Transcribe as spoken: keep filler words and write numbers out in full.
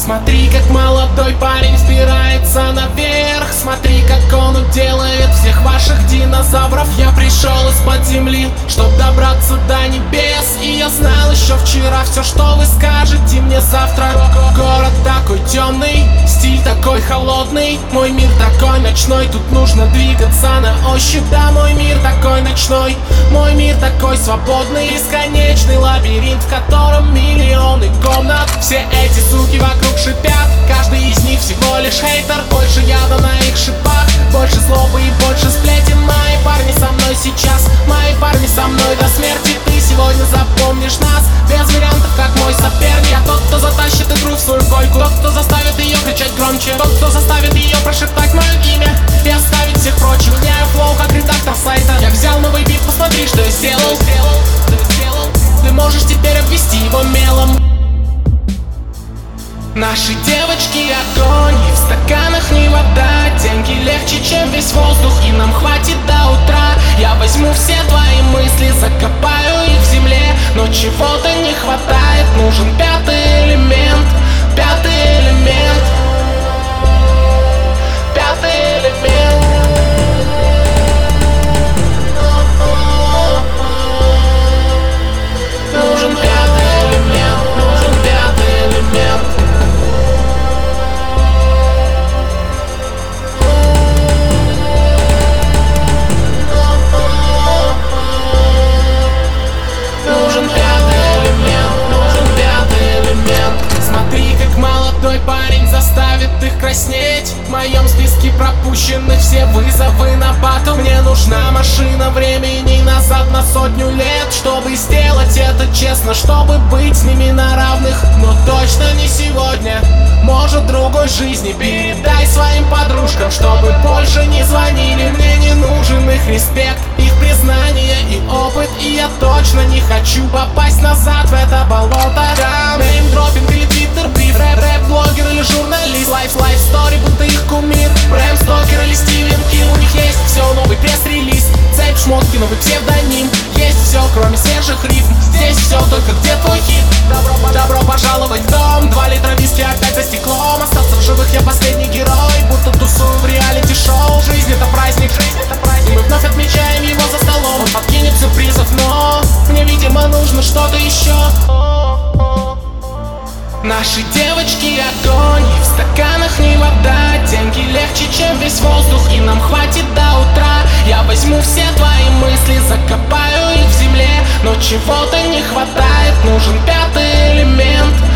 Смотри, как молодой парень взбирается наверх. Смотри, как он уделает всех ваших динозавров. Я пришел из-под земли, чтоб добраться до небес. И я знал еще вчера все, что вы скажете мне завтра. Город такой темный, стиль такой холодный, мой мир такой ночной. Тут нужно двигаться на ощупь. Да, мой мир такой ночной, мой мир такой свободный. Бесконечный лабиринт, в котором миллионы комнат. Все эти суки вокруг шипят, каждый из них всего лишь хейтер. Больше яда на их шипах, больше злобы и больше сплетен. Мои парни со мной сейчас, мои парни со мной до смерти. Ты сегодня запомнишь нас, без вариантов, как мой соперник. Я тот, кто затащит игру в свою койку, тот, кто заставит ее кричать громче, тот, кто заставит ее прошептать мое имя и оставить всех прочих. Меняю флоу, как редактор сайта. Я взял новый бит, посмотри, что я сделал. Ты можешь теперь обвести его мелом. Наши девочки огонь, и в стаканах не вода. Деньги легче, чем весь воздух, и нам хватит до утра. Я возьму все твои мысли, закопаю их в земле. Но чего-то не хватает, нужен пятый элемент. Пятый элемент. Пятый элемент. Нужен пятый элемент, нужен пятый элемент. Нужен пятый элемент, нужен пятый элемент. Смотри, как молодой парень заставит их краснеть. В моем списке пропущены все вызовы на батл. Мне нужна машина времени назад на сотню лет, чтобы сделать это честно, чтобы быть с ними на равных. Но точно не сегодня, может другой жизни. Передай своим подружкам, чтобы больше не звонили. Мне не нужен их респект, их признание и опыт. И я точно не хочу попасть назад в это болото. Там неймдропинг или твиттер бриф, рэп, рэп-блогер или журналист. Лайф, лайф, стори, будто их кумир. Брэм Стокер или Стивен Кинг. У них есть все, новый пресс-релиз, цепь, шмотки, новый псевдоним. Есть все, кроме свежих рифм. Здесь все, только где твой хит? Добро, добро пожаловать в дом. Два литра виски опять за стеклом. Остаться в живых я последний герой, будто тусую в реалити-шоу. Жизнь это праздник, жизнь это праздник. И мы вновь отмечаем его за столом. Он подкинет сюрпризов, но мне, видимо, нужно что-то еще. Наши девочки огонь, и в стаканах не вода. Деньги легче, чем весь воздух, и нам хватит до утра. Я возьму все твои мысли, закопаю их в земле. Но чего-то не хватает, нужен пятый элемент.